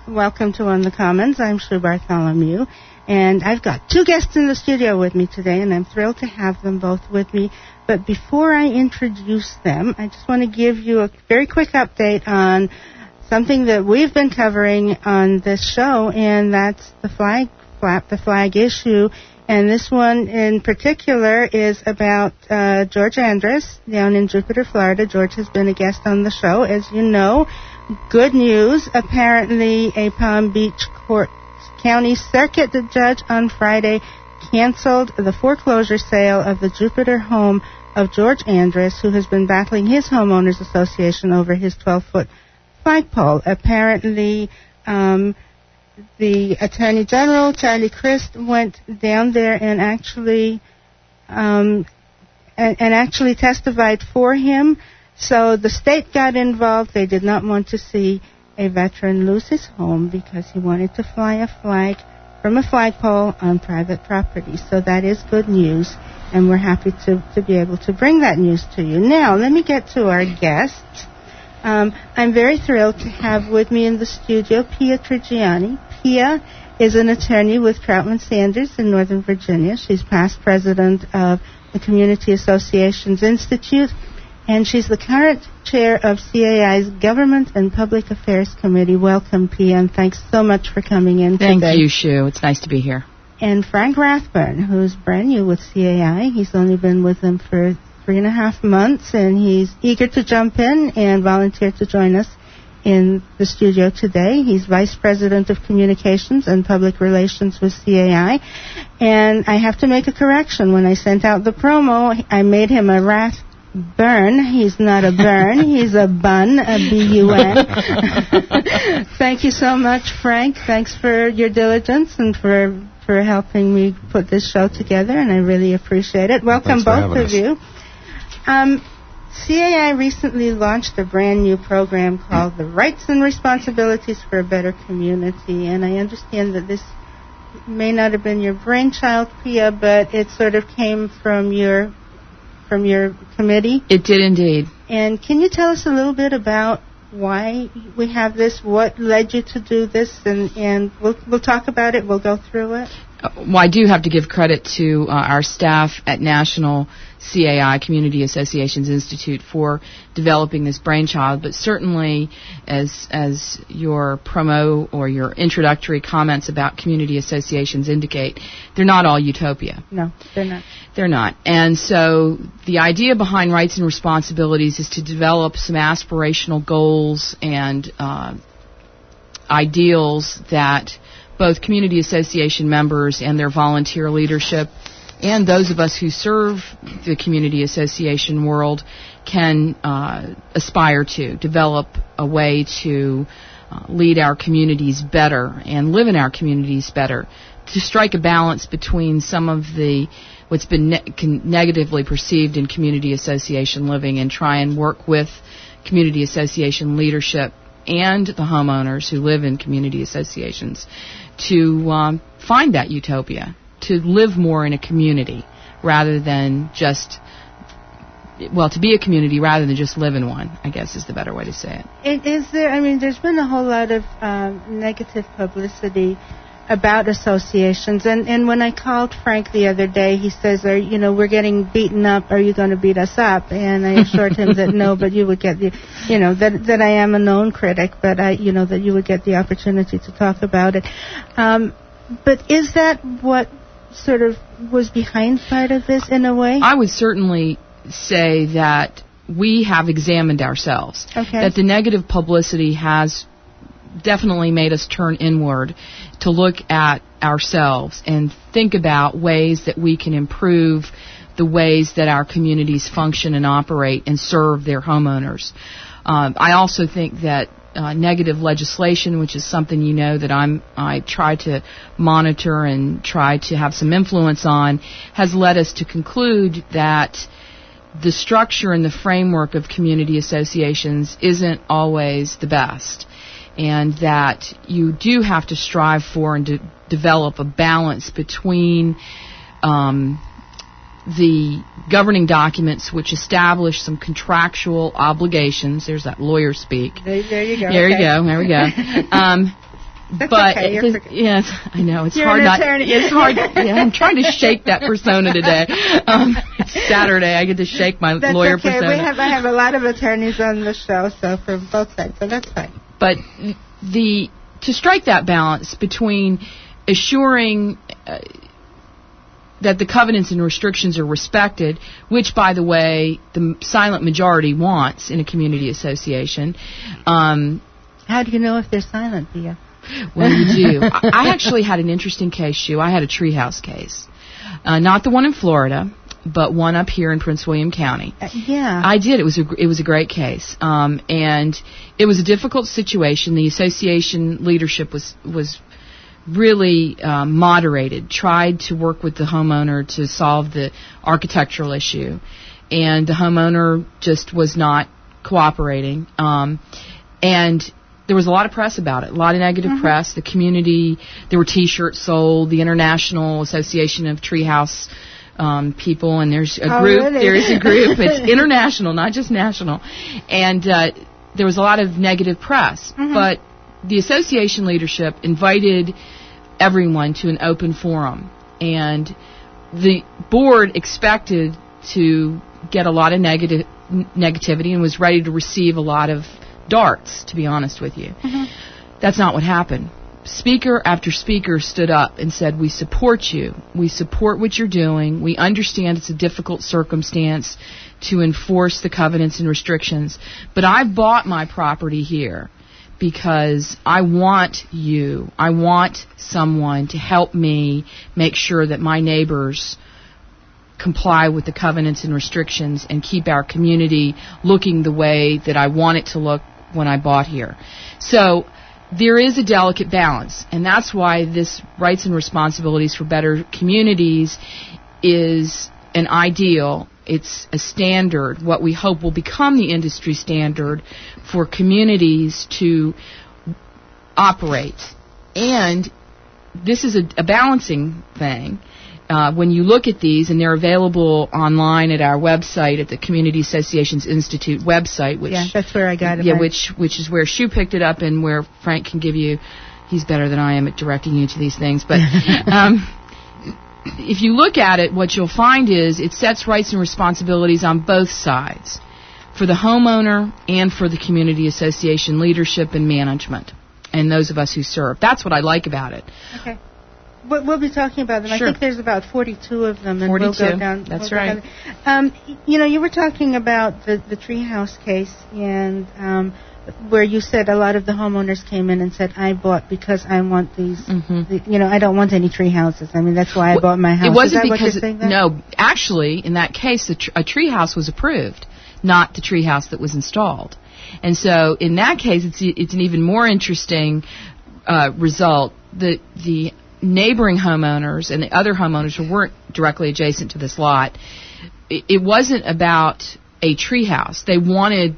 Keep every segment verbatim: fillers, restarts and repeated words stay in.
welcome to On the Commons. I'm Sue Bartholomew, and I've got two guests in the studio with me today, and I'm thrilled to have them both with me. But before I introduce them, I just want to give you a very quick update on something that we've been covering on this show, and that's the flag flap, the flag issue. And this one in particular is about uh, George Andress down in Jupiter, Florida. George has been a guest on the show, as you know. Good news. Apparently, a Palm Beach Court County Circuit judge on Friday canceled the foreclosure sale of the Jupiter home of George Andress, who has been battling his homeowners association over his twelve-foot flagpole. Apparently, um, the Attorney General, Charlie Crist, went down there and actually um, and, and actually testified for him. So the state got involved. They did not want to see a veteran lose his home because he wanted to fly a flag from a flagpole on private property. So that is good news, and we're happy to, to be able to bring that news to you. Now, let me get to our guests. Um, I'm very thrilled to have with me in the studio Pia Trigiani. Pia is an attorney with Troutman Sanders in Northern Virginia. She's past president of the Community Associations Institute, and she's the current chair of C A I's Government and Public Affairs Committee. Welcome, Pia, and thanks so much for coming in Thank today. Thank you, Sue. It's nice to be here. And Frank Rathburn, who's brand new with C A I. He's only been with them for three and a half months, and he's eager to jump in and volunteer to join us in the studio today. He's Vice President of Communications and Public Relations with C A I. And I have to make a correction. When I sent out the promo, I made him a Rathburn. He's not a burn. He's a bun, a B U N. Thank you so much, Frank. Thanks for your diligence and for, for helping me put this show together, and I really appreciate it. Welcome, both of us. you. Um, C A I recently launched a brand new program called the Rights and Responsibilities for a Better Community, and I understand that this may not have been your brainchild, Pia, but it sort of came from your from your committee. It did indeed. And can you tell us a little bit about why we have this, what led you to do this, and, and we'll, we'll talk about it, we'll go through it. Uh, well, I do have to give credit to uh, our staff at National C A I, Community Associations Institute, for developing this brainchild, but certainly as as your promo or your introductory comments about community associations indicate, they're not all utopia. No, they're not. They're not. And so the idea behind Rights and Responsibilities is to develop some aspirational goals and uh, ideals that both community association members and their volunteer leadership and those of us who serve the community association world can uh, aspire to, develop a way to uh, lead our communities better and live in our communities better, to strike a balance between some of the what's been ne- con- negatively perceived in community association living and try and work with community association leadership and the homeowners who live in community associations to um, find that utopia, to live more in a community rather than just, well, to be a community rather than just live in one, I guess is the better way to say it. it is there, I mean, there's been a whole lot of um, negative publicity about associations, and, and when I called Frank the other day, he says, "Are you know, we're getting beaten up, are you going to beat us up?" And I assured him that no, but you would get the, you know, that that I am a known critic, but I, you know, that you would get the opportunity to talk about it. Um, but is that what sort of was behind part of this in a way? I would certainly say that we have examined ourselves. Okay. That the negative publicity has definitely made us turn inward to look at ourselves and think about ways that we can improve the ways that our communities function and operate and serve their homeowners. Um, I also think that Uh, negative legislation, which is something you know that I'm I try to monitor and try to have some influence on, has led us to conclude that the structure and the framework of community associations isn't always the best, and that you do have to strive for and de- develop a balance between um, the governing documents which establish some contractual obligations. There's that lawyer speak. There, there you go. There okay. you go. There we go. um, That's but okay. it, it, yes, I know it's You're hard an not. attorney. It's hard. Yeah, I'm trying to shake that persona today. Um, it's Saturday. I get to shake my That's lawyer okay. persona. We have I have a lot of attorneys on the show, so from both sides, so that's fine. But the to strike that balance between assuring uh, that the covenants and restrictions are respected, which, by the way, the silent majority wants in a community association. Um, How do you know if they're silent, Thea? Well, you do. I, I actually had an interesting case, Shu. I had a treehouse case. Uh, not the one in Florida, but one up here in Prince William County. Uh, yeah. I did. It was a, it was a great case. Um, and it was a difficult situation. The association leadership was, was really uh, moderated, tried to work with the homeowner to solve the architectural issue. And the homeowner just was not cooperating. Um, and there was a lot of press about it, a lot of negative mm-hmm. press. The community, there were T-shirts sold, the International Association of Treehouse um, people, and there's a oh, group. Really? There is a group. It's international, not just national. And uh, there was a lot of negative press. Mm-hmm. But the association leadership invited everyone to an open forum, and the board expected to get a lot of negative negativity and was ready to receive a lot of darts, to be honest with you. Mm-hmm. That's not what happened. Speaker after speaker stood up and said, we support you. We support what you're doing. We understand it's a difficult circumstance to enforce the covenants and restrictions, but I bought my property here because I want you, I want someone to help me make sure that my neighbors comply with the covenants and restrictions and keep our community looking the way that I want it to look when I bought here. So there is a delicate balance, and that's why this Rights and Responsibilities for Better Communities is an ideal. It's a standard, what we hope will become the industry standard for communities to operate. And this is a, a balancing thing. Uh, when you look at these, and they're available online at our website, at the Community Associations Institute website, which yeah, that's where I got it. Yeah, right. which which is where Shu picked it up, and where Frank can give you. He's better than I am at directing you to these things, but. Um, If you look at it, what you'll find is it sets rights and responsibilities on both sides, for the homeowner and for the community association leadership and management, and those of us who serve. That's what I like about it. Okay. We'll, we'll be talking about them. Sure. I think there's about forty-two of them, and forty-two. we'll go down. That's we'll right. Um, you know, you were talking about the, the treehouse case, and um, where you said a lot of the homeowners came in and said, I bought because I want these, Mm-hmm. the, you know, I don't want any tree houses. I mean, that's why I Well, bought my house. It wasn't Is that because, what you're saying there? no, actually, in that case, the tr- a tree house was approved, not the tree house that was installed. And so, in that case, it's it's an even more interesting uh, result. The the neighboring homeowners and the other homeowners who weren't directly adjacent to this lot, it, it wasn't about a tree house. They wanted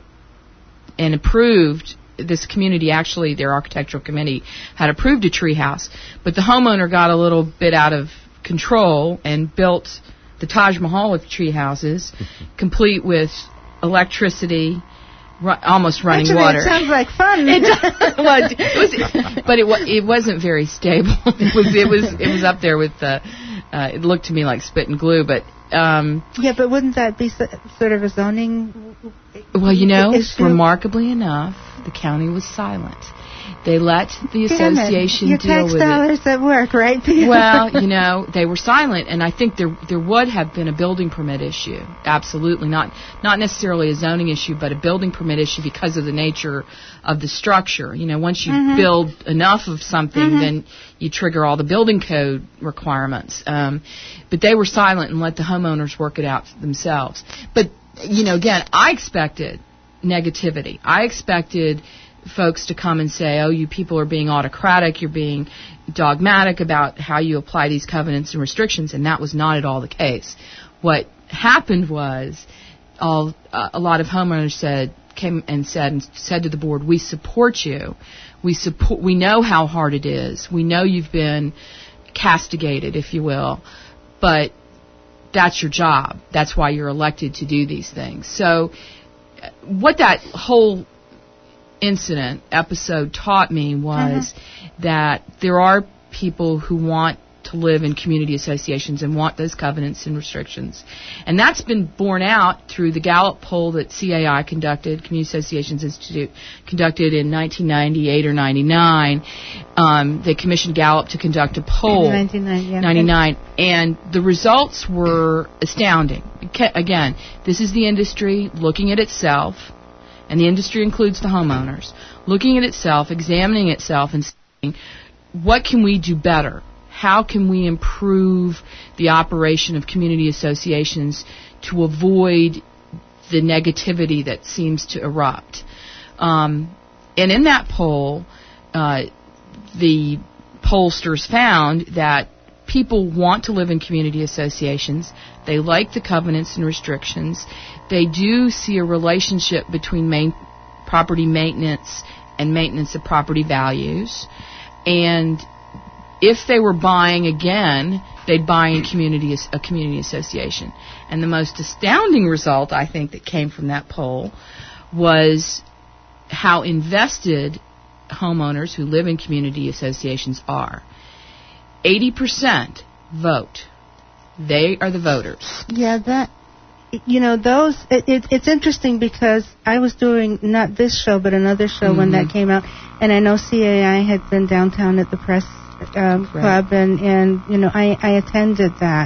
and approved. This community, actually, their architectural committee had approved a tree house, but the homeowner got a little bit out of control and built the Taj Mahal with tree houses, complete with electricity, ru- almost running Actually, water. It sounds like fun. It, well, it was, but it was it wasn't very stable. It was it was it was up there with the. Uh, it looked to me like spit and glue, but. Um, yeah, but wouldn't that be so, sort of a zoning? Well, you know, issue? Remarkably enough, the county was silent. They let the Damn association it. Your deal tax with dollars it. at work, right? Well, you know, they were silent, and I think there there would have been a building permit issue. Absolutely, not not necessarily a zoning issue, but a building permit issue because of the nature of the structure. You know, once you mm-hmm. build enough of something, mm-hmm. then you trigger all the building code requirements. Um, but they were silent and let the homeowners work it out themselves. But you know, again, I expected negativity. I expected folks to come and say, oh, you people are being autocratic, you're being dogmatic about how you apply these covenants and restrictions, and that was not at all the case. What happened was all, uh, a lot of homeowners said, came and said and said to the board, we support you. We support. We know how hard it is. We know you've been castigated, if you will, but that's your job. That's why you're elected to do these things. So what that whole incident, episode taught me was mm-hmm. that there are people who want to live in community associations and want those covenants and restrictions. And that's been borne out through the Gallup poll that C A I conducted, Community Associations Institute, conducted in nineteen ninety-eight or ninety-nine. Um, they commissioned Gallup to conduct a poll. ninety-nine, yeah. ninety-nine. And the results were astounding. Again, this is the industry looking at itself, and the industry includes the homeowners, looking at itself, examining itself, and saying, what can we do better? How can we improve the operation of community associations to avoid the negativity that seems to erupt? Um, and in that poll, uh, the pollsters found that people want to live in community associations. They like the covenants and restrictions. They do see a relationship between main property maintenance and maintenance of property values. And if they were buying again, they'd buy in community a community association. And the most astounding result, I think, that came from that poll was how invested homeowners who live in community associations are. eighty percent vote. They are the voters. Yeah, that, you know, those, it, it, it's interesting because I was doing not this show, but another show mm-hmm. when that came out, and I know C A I had been downtown at the press Um, right. club, and, and you know I, I attended that,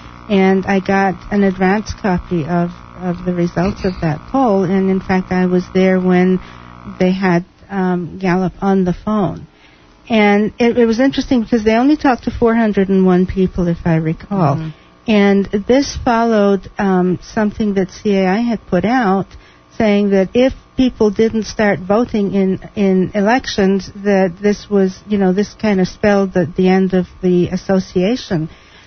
and I got an advance copy of, of the results of that poll, and in fact I was there when they had um, Gallup on the phone, and it, it was interesting because they only talked to four hundred one people, if I recall, mm-hmm. and this followed um, something that C A I had put out saying that if people didn't start voting in, in elections, that this was, you know, this kind of spelled the, the end of the association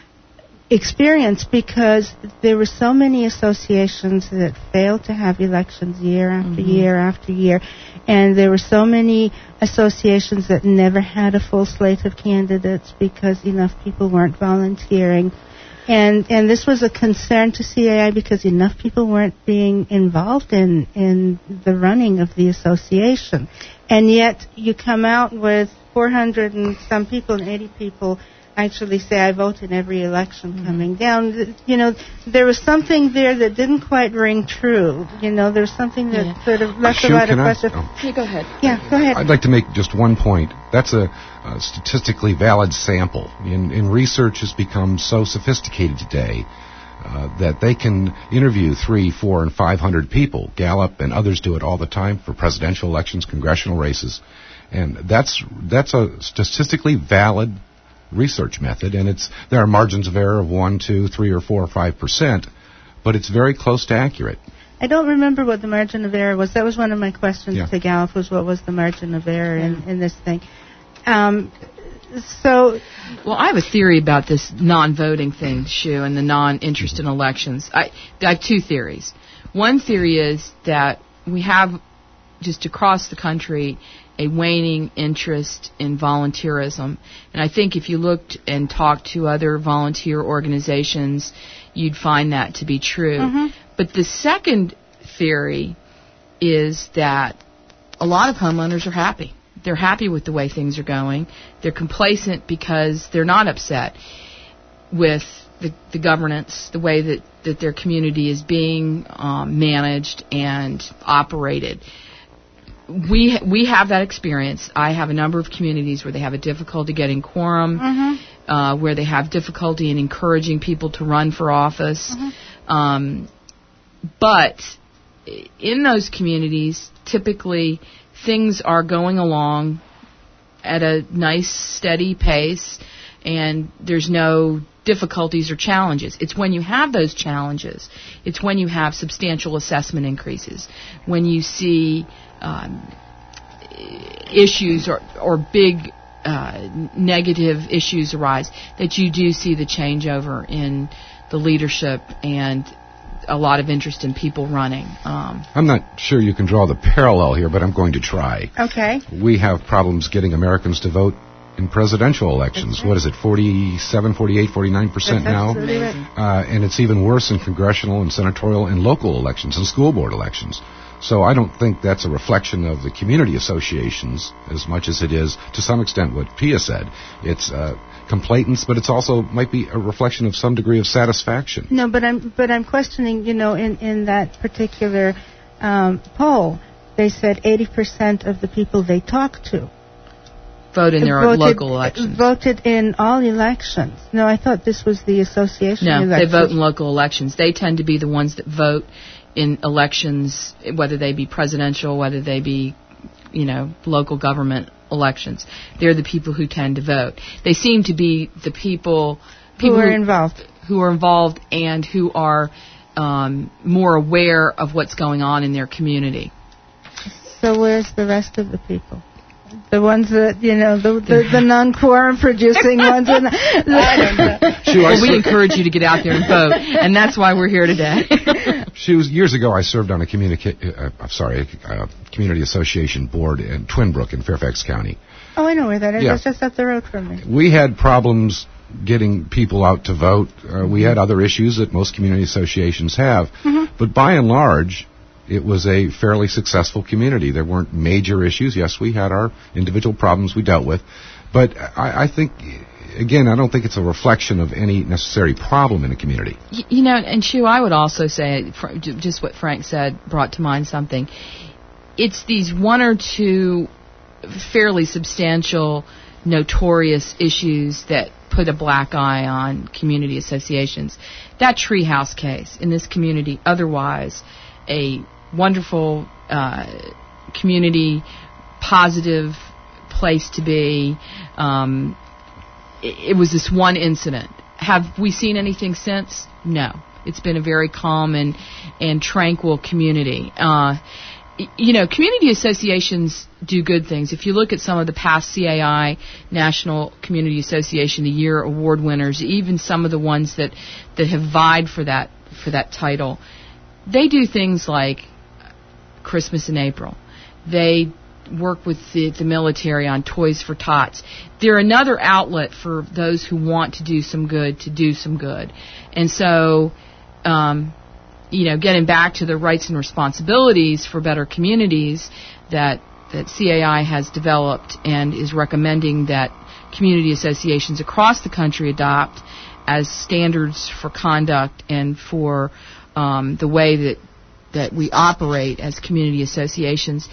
experience, because there were so many associations that failed to have elections year after mm-hmm. year after year, and there were so many associations that never had a full slate of candidates because enough people weren't volunteering. And and this was a concern to C A I because enough people weren't being involved in, in the running of the association. And yet you come out with four hundred and some people and eighty people actually say, I vote in every election mm-hmm. coming down. You know, there was something there that didn't quite ring true. You know, there's something that yeah. sort of left Shu, a lot of I, questions. oh. Yeah, go ahead. Yeah, go ahead. I'd like to make just one point. That's a, a statistically valid sample. In, in research has become so sophisticated today uh, that they can interview three, four, and five hundred people. Gallup and others do it all the time for presidential elections, congressional races, and that's that's a statistically valid research method, and it's there are margins of error of one, two, three, or four, or five percent, but it's very close to accurate. I don't remember what the margin of error was. That was one of my questions yeah. to Gallup, was what was the margin of error in, in this thing. Um, so, well, I have a theory about this non-voting thing, Shu, and the non-interest in elections. I, I have two theories. One theory is that we have just across the country a waning interest in volunteerism. And I think if you looked and talked to other volunteer organizations, you'd find that to be true. Mm-hmm. But the second theory is that a lot of homeowners are happy. They're happy with the way things are going. They're complacent because they're not upset with the, the governance, the way that, that their community is being um, managed and operated. We we have that experience. I have a number of communities where they have a difficulty getting quorum, mm-hmm. uh, where they have difficulty in encouraging people to run for office. Mm-hmm. Um, but in those communities, typically things are going along at a nice, steady pace, and there's no difficulties or challenges. It's when you have those challenges, it's when you have substantial assessment increases, when you see Um, issues or, or big uh, negative issues arise, that you do see the changeover in the leadership and a lot of interest in people running. Um, I'm not sure you can draw the parallel here, but I'm going to try. Okay. We have problems getting Americans to vote in presidential elections. Right. What is it, forty-seven, forty-eight, forty-nine percent now? Right. Uh, and it's even worse in congressional and senatorial and local elections and school board elections. So I don't think that's a reflection of the community associations as much as it is, to some extent, what Pia said. It's uh, complainants, but it's also might be a reflection of some degree of satisfaction. No, but I'm but I'm questioning. You know, in in that particular um, poll, they said eighty percent of the people they talked to vote in their voted, local elections. Voted in all elections. No, I thought this was the association No, elections. they vote in local elections. They tend to be the ones that vote in elections, whether they be presidential, whether they be, you know, local government elections. They're the people who tend to vote. They seem to be the people, people who are who, involved, who are involved, and who are um, more aware of what's going on in their community. So where's the rest of the people? The ones that, you know, the the, the non-quorum producing ones. And I don't know. Well, we encourage you to get out there and vote, and that's why we're here today. She was years ago. I served on a communica- uh, I'm sorry, a community association board in Twin Brook in Fairfax County. Oh, I know where that is. Yeah. It's just up the road from me. We had problems getting people out to vote. Uh, we had other issues that most community associations have, mm-hmm. but by and large, it was a fairly successful community. There weren't major issues. Yes, we had our individual problems we dealt with. But I, I think, again, I don't think it's a reflection of any necessary problem in a community. You, you know, and Shu, I would also say, just what Frank said brought to mind something. It's these one or two fairly substantial, notorious issues that put a black eye on community associations. That Treehouse case in this community, otherwise a wonderful uh, community, positive place to be. Um, it, it was this one incident. Have we seen anything since? No. It's been a very calm and, and tranquil community. Uh, you know, community associations do good things. If you look at some of the past C A I National Community Association of the Year award winners, even some of the ones that, that have vied for that for that title, they do things like Christmas in April. They work with the, the military on Toys for Tots. They're another outlet for those who want to do some good to do some good. And so, um, you know, getting back to the rights and responsibilities for better communities that that C A I has developed and is recommending that community associations across the country adopt as standards for conduct and for um, the way that that we operate as community associations.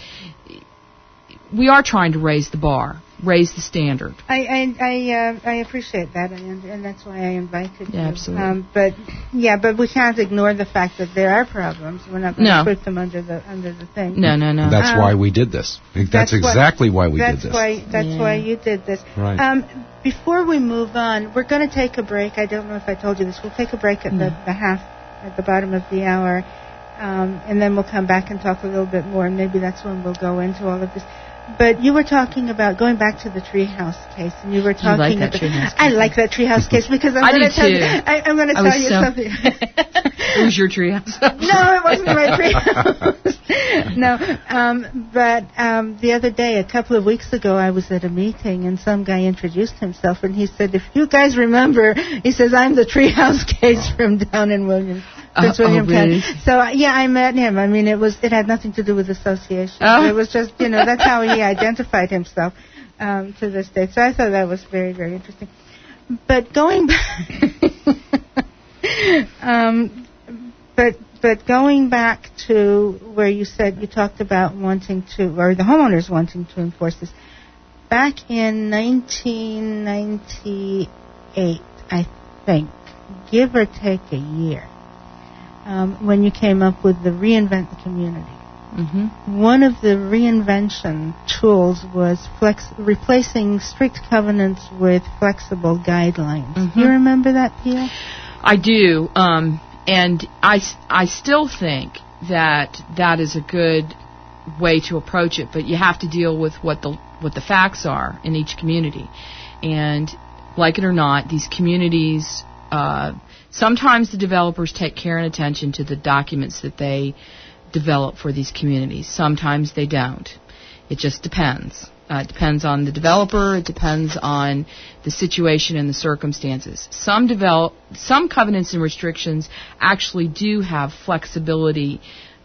We are trying to raise the bar, raise the standard. I I I, uh, I appreciate that, and, and that's why I invited yeah, you. Absolutely. Um, but yeah, but we can't ignore the fact that there are problems. We're not going to no. put them under the under the thing. No, no, no. That's um, why we did this. That's, that's exactly what, why we that's did this. Why, that's yeah. why you did this. Right. Um, before we move on, we're going to take a break. I don't know if I told you this. We'll take a break at mm. the, the half, at the bottom of the hour, um, and then we'll come back and talk a little bit more. And maybe that's when we'll go into all of this. But you were talking about going back to the Treehouse case, and you were talking you like that about. Treehouse case. I like that Treehouse case because I'm I going do to tell too. you. I, I'm going to I tell you so something. It was your treehouse. No, it wasn't my treehouse. No, um, but um, the other day, a couple of weeks ago, I was at a meeting, and some guy introduced himself, and he said, "If you guys remember," he says, "I'm the Treehouse case from down in Williams." Prince Uh, William oh, really? County. So uh, yeah, I met him. I mean, it was it had nothing to do with association. Oh. It was just, you know, that's how he identified himself um, to this day. So I thought that was very, very interesting. But going back, um, but but going back to where you said you talked about wanting to, or the homeowners wanting to enforce this. Back in nineteen ninety-eight, I think, give or take a year. Um, when you came up with the Reinvent the Community. Mm-hmm. One of the reinvention tools was flex- replacing strict covenants with flexible guidelines. Mm-hmm. Do you remember that, Pia? I do, um, and I, I still think that that is a good way to approach it, but you have to deal with what the what the facts are in each community. And like it or not, these communities... Uh, Sometimes the developers take care and attention to the documents that they develop for these communities. Sometimes they don't. It just depends. Uh, it depends on the developer. It depends on the situation and the circumstances. Some develop, some covenants and restrictions actually do have flexibility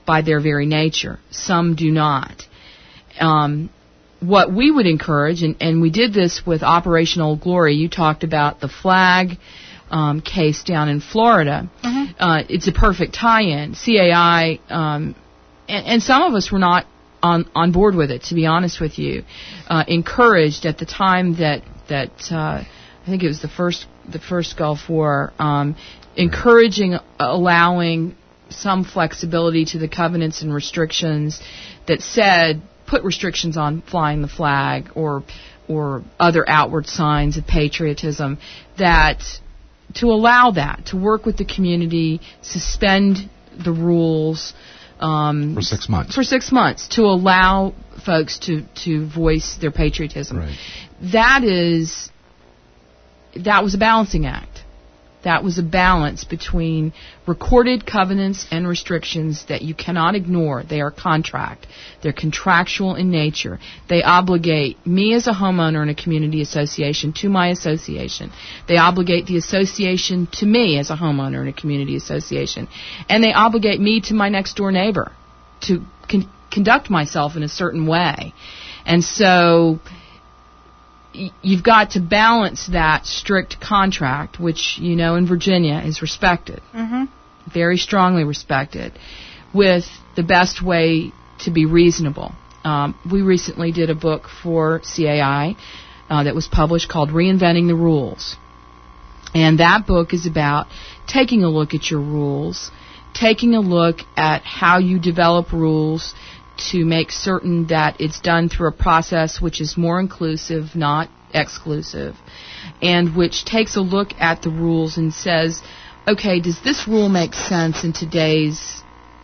by their very nature. Some do not. Um, what we would encourage, and, and we did this with Operation Old Glory. You talked about the flag um, case down in Florida. Mm-hmm. Uh, it's a perfect tie-in. C A I, um, and, and some of us were not on on board with it, to be honest with you. Uh, encouraged at the time that that uh, I think it was the first the first Gulf War, um, encouraging, uh, allowing some flexibility to the covenants and restrictions that said, put restrictions on flying the flag or or other outward signs of patriotism, that to allow that, to work with the community, suspend the rules um, for six months. For six months to allow folks to, to voice their patriotism. Right. That is that was a balancing act. That was a balance between recorded covenants and restrictions that you cannot ignore. They are contract. They're contractual in nature. They obligate me as a homeowner in a community association to my association. They obligate the association to me as a homeowner in a community association. And they obligate me to my next door neighbor to con- conduct myself in a certain way. And so you've got to balance that strict contract, which, you know, in Virginia is respected, mm-hmm. very strongly respected, with the best way to be reasonable. Um, we recently did a book for C A I uh, that was published called Reinventing the Rules. And that book is about taking a look at your rules, taking a look at how you develop rules to make certain that it's done through a process which is more inclusive, not exclusive, and which takes a look at the rules and says, okay, does this rule make sense in today's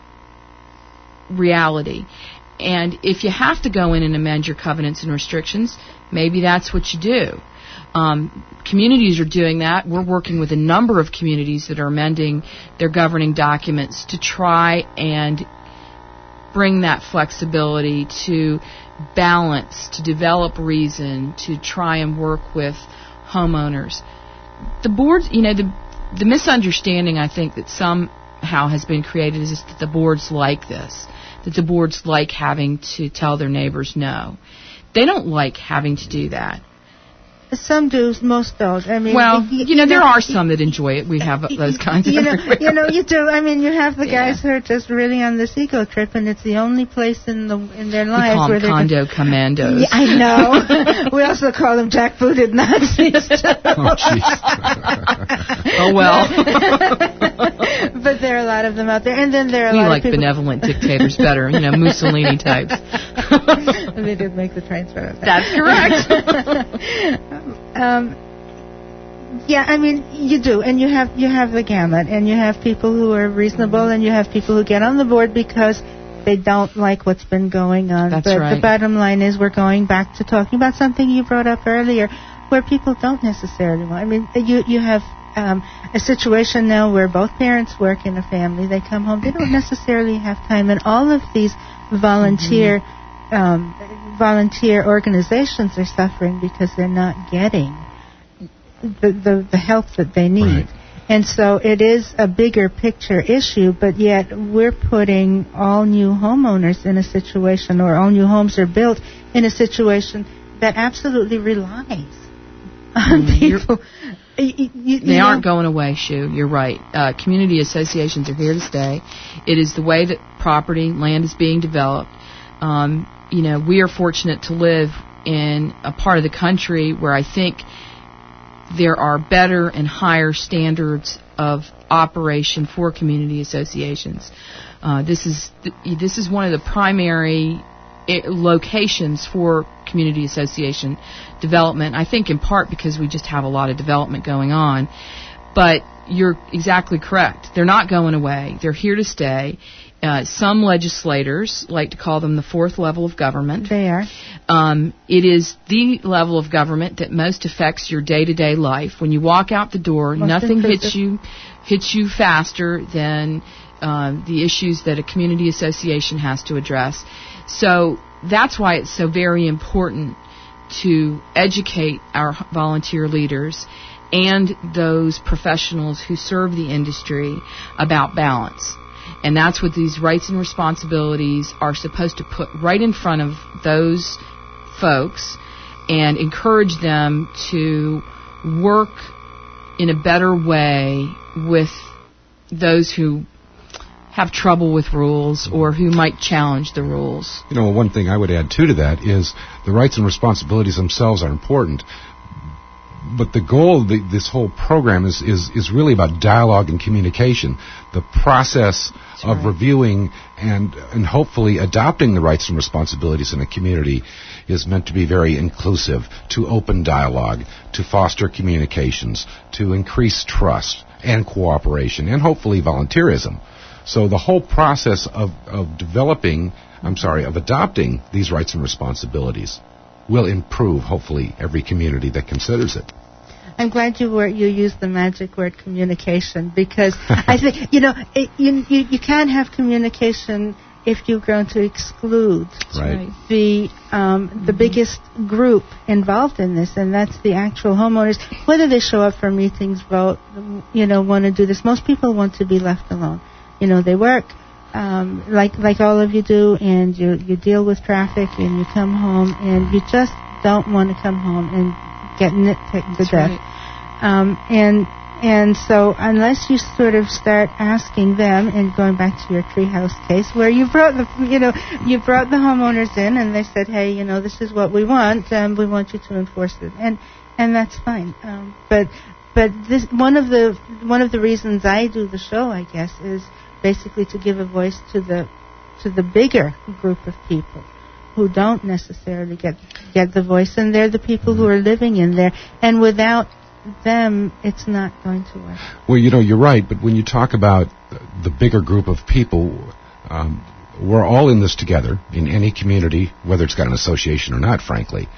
reality? And if you have to go in and amend your covenants and restrictions, maybe that's what you do. Um, communities are doing that. We're working with a number of communities that are amending their governing documents to try and bring that flexibility, to balance, to develop reason, to try and work with homeowners. The boards, you know, the the misunderstanding I think that somehow has been created is that the boards like this, that the boards like having to tell their neighbors no. They don't like having to do that. Some do, most don't. I mean, well, you, you know, you there know, are some that enjoy it. We have those kinds you of know, you know, you do. I mean, you have the guys yeah. who are just really on this ego trip, and it's the only place in the in their we lives call where them they're condo commandos. Yeah, I know. We also call them jackbooted Nazis. Oh, jeez. Oh well. But there are a lot of them out there, and then there are a we lot like of people. benevolent dictators better, you know, Mussolini types. They did make the trains better. That's correct. um, yeah, I mean, you do, and you have you have the gamut, and you have people who are reasonable, and you have people who get on the board because they don't like what's been going on. That's but right. The bottom line is we're going back to talking about something you brought up earlier, where people don't necessarily want. I mean, you you have um, a situation now where both parents work in a family. They come home, they don't necessarily have time, and all of these volunteer mm-hmm. um, volunteer organizations are suffering because they're not getting the the, the help that they need. Right. And so it is a bigger picture issue, but yet we're putting all new homeowners in a situation, or all new homes are built in a situation that absolutely relies on Mm, people. You, you, They you aren't know? going away, Shu. You're right. Uh, community associations are here to stay. It is the way that property, land is being developed. Um, you know, we are fortunate to live in a part of the country where I think there are better and higher standards of operation for community associations. Uh, this is th- this is one of the primary I- locations for community association development. I think in part because we just have a lot of development going on. But you're exactly correct. They're not going away. They're here to stay. Uh, some legislators like to call them the fourth level of government. They are. Um, it is the level of government that most affects your day-to-day life. When you walk out the door, Most nothing inclusive. hits you hits you faster than uh, the issues that a community association has to address. So that's why it's so very important to educate our volunteer leaders and those professionals who serve the industry about balance. And that's what these rights and responsibilities are supposed to put right in front of those folks and encourage them to work in a better way with those who have trouble with rules or who might challenge the rules. You know, one thing I would add, too, to that is the rights and responsibilities themselves are important. But the goal of the, this whole program is, is, is really about dialogue and communication. The process That's of right. reviewing and, and hopefully adopting the rights and responsibilities in a community is meant to be very inclusive, to open dialogue, to foster communications, to increase trust and cooperation, and hopefully volunteerism. So the whole process of, of developing, I'm sorry, of adopting these rights and responsibilities will improve, hopefully, every community that considers it. I'm glad you were, you used the magic word communication, because I think, you know, it, you, you you can't have communication if you're going to exclude right. the um, mm-hmm. the biggest group involved in this, and that's the actual homeowners. Whether they show up for meetings, vote, you know, want to do this. Most people want to be left alone. You know, they work um, like like all of you do, and you you deal with traffic, and you come home, and you just don't want to come home and get nitpicked to That's death. Right. Um, and and so unless you sort of start asking them, and going back to your treehouse case, where you brought the you know you brought the homeowners in, and they said, hey, you know, this is what we want, um, we want you to enforce it, and and that's fine. Um, but but this one of the one of the reasons I do the show, I guess, is basically to give a voice to the to the bigger group of people who don't necessarily get get the voice, and they're the people who are living in there, and without them, it's not going to work. Well, you know, you're right, but when you talk about the bigger group of people, um, we're all in this together in any community, whether it's got an association or not, frankly.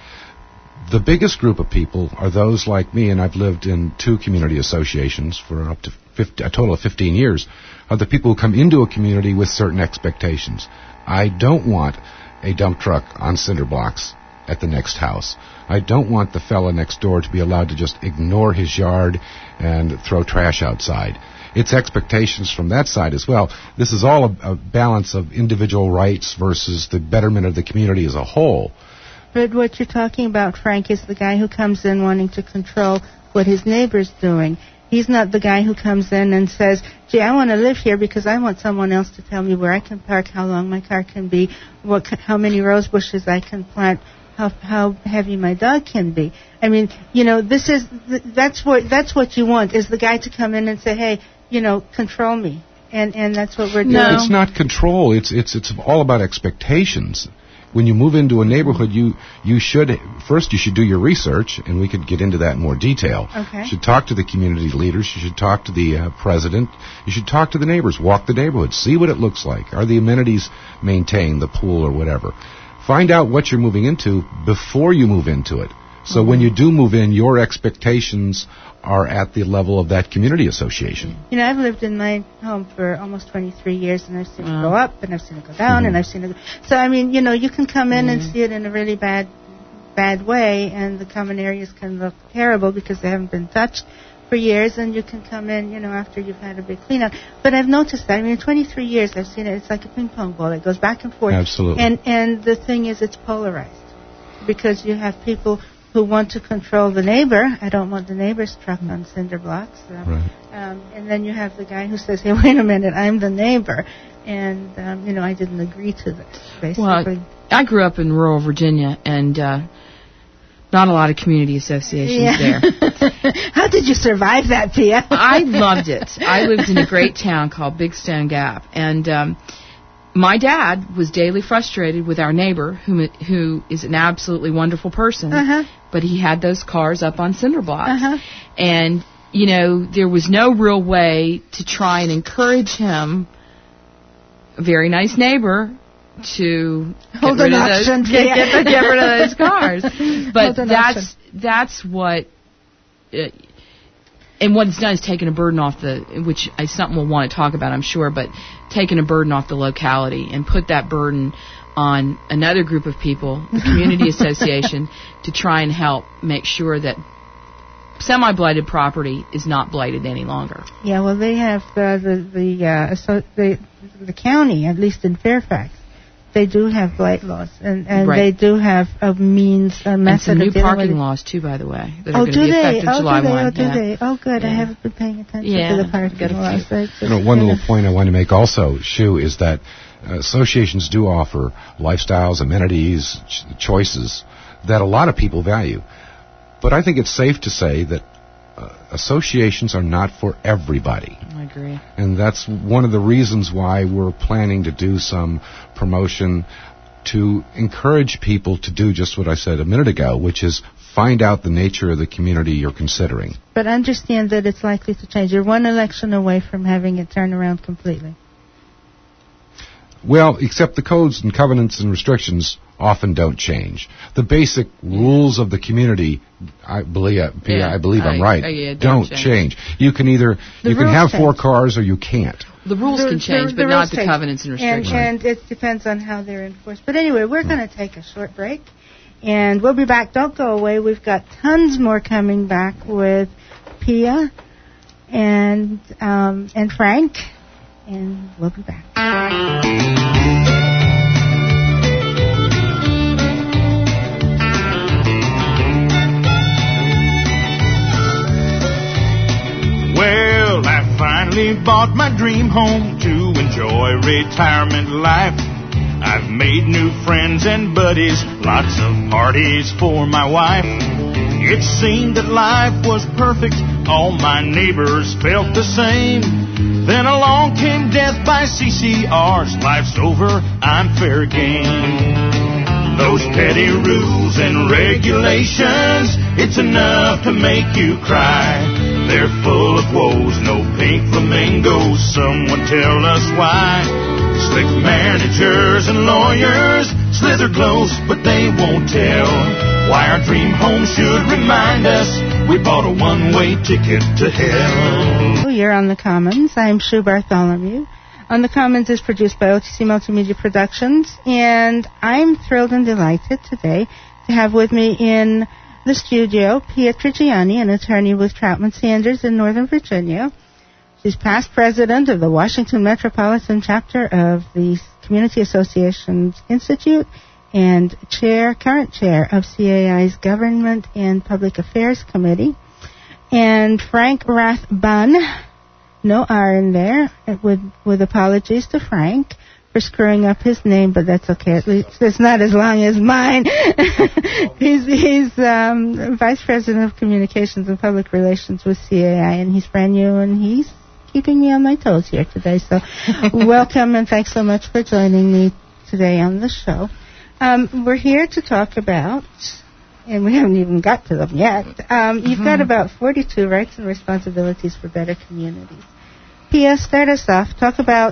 The biggest group of people are those like me, and I've lived in two community associations for up to fifty, a total of fifteen years, are the people who come into a community with certain expectations. I don't want a dump truck on cinder blocks at the next house. I don't want the fella next door to be allowed to just ignore his yard and throw trash outside. It's expectations from that side as well. This is all a, a balance of individual rights versus the betterment of the community as a whole. But what you're talking about, Frank, is the guy who comes in wanting to control what his neighbor's doing. He's not the guy who comes in and says, gee, I want to live here because I want someone else to tell me where I can park, how long my car can be, what, how many rose bushes I can plant, how how heavy my dog can be. I mean, you know, this is that's what that's what you want, is the guy to come in and say, hey, you know, control me, and and that's what we're doing. No, it's not control. It's it's it's all about expectations. When you move into a neighborhood, you you should first you should do your research, and we could get into that in more detail. Okay. You should talk to the community leaders. You should talk to the uh, president. You should talk to the neighbors. Walk the neighborhood. See what it looks like. Are the amenities maintained, the pool or whatever? Find out what you're moving into before you move into it. So mm-hmm. when you do move in, your expectations are at the level of that community association. You know, I've lived in my home for almost twenty-three years, and I've seen mm. it go up, and I've seen it go down, mm-hmm. and I've seen it... So, I mean, you know, you can come in mm-hmm. and see it in a really bad bad way, and the common areas can look terrible because they haven't been touched for years, and you can come in, you know, after you've had a big cleanup. But I've noticed that. I mean, in twenty-three years, I've seen it. It's like a ping pong ball. It goes back and forth. Absolutely. And, and the thing is, it's polarized, because you have people who want to control the neighbor. I don't want the neighbor's truck on cinder blocks. Um, right. um, and then you have the guy who says, hey, wait a minute, I'm the neighbor. And, um, you know, I didn't agree to this, basically. Well, I grew up in rural Virginia, and uh, not a lot of community associations yeah. there. How did you survive that, Pia? I loved it. I lived in a great town called Big Stone Gap, and um, my dad was daily frustrated with our neighbor, who who is an absolutely wonderful person, uh-huh. but he had those cars up on cinder blocks. Uh-huh. And, you know, there was no real way to try and encourage him, a very nice neighbor, to get rid, of those, get, get, get rid of those cars. But that's option. that's what... Uh, And what it's done is taken a burden off the, which is something we'll want to talk about, I'm sure, but taken a burden off the locality and put that burden on another group of people, the community association, to try and help make sure that semi-blighted property is not blighted any longer. Yeah, well, they have uh, the the uh, so the the county, at least in Fairfax, they do have blight laws, and, and Right. they do have a means, a And method some new of dealing with parking it. laws, too, by the way, that Oh, are going do to be they? effective Oh, July do they? first. Oh, do Yeah. they? Oh, good. I Yeah. haven't been paying attention Yeah, to the parking got a laws. few. I just- You know, one yeah. little point I want to make also, Shu, is that uh, associations do offer lifestyles, amenities, ch- choices that a lot of people value. But I think it's safe to say that uh, associations are not for everybody. I agree. And that's one of the reasons why we're planning to do some promotion to encourage people to do just what I said a minute ago, which is find out the nature of the community you're considering. But understand that it's likely to change. You're one election away from having it turn around completely. Well, except the codes and covenants and restrictions often don't change. The basic rules of the community, I believe, Pia, Yeah, I believe I'm I- right, I- yeah, don't don't change. You can either The you can rules have four change. cars or you can't. The rules The- can change, the- but the not rules the change. covenants and And, restrictions. and it depends on how they're enforced. But anyway, we're going to take a short break, and we'll be back. Don't go away. We've got tons more coming back with Pia and um, and Frank, and we'll be back. Well, I finally bought my dream home to enjoy retirement life. I've made new friends and buddies, lots of parties for my wife. It seemed that life was perfect, all my neighbors felt the same. Then along came death by C C Rs, life's over, I'm fair game. Those petty rules and regulations, it's enough to make you cry. They're full of woes, no pink flamingos, someone tell us why. Slick managers and lawyers slither close, but they won't tell why our dream home should remind us we bought a one-way ticket to hell. You're on the Commons. I'm Sue Bartholomew. On the Commons is produced by O T C Multimedia Productions, and I'm thrilled and delighted today to have with me in the studio Pia Trigiani, an attorney with Troutman Sanders in Northern Virginia. She's past president of the Washington Metropolitan Chapter of the Community Associations Institute and chair, current chair of C A I's Government and Public Affairs Committee. And Frank Rathbun, no R in there, with with apologies to Frank for screwing up his name, but that's okay. At least it's not as long as mine. he's he's um, vice president of communications and public relations with C A I, and he's brand new, and he's keeping me on my toes here today. So welcome, and thanks so much for joining me today on the show. Um, we're here to talk about, and we haven't even got to them yet. Um, you've mm-hmm. got about forty-two rights and responsibilities for better communities. Pia, start us off. Talk about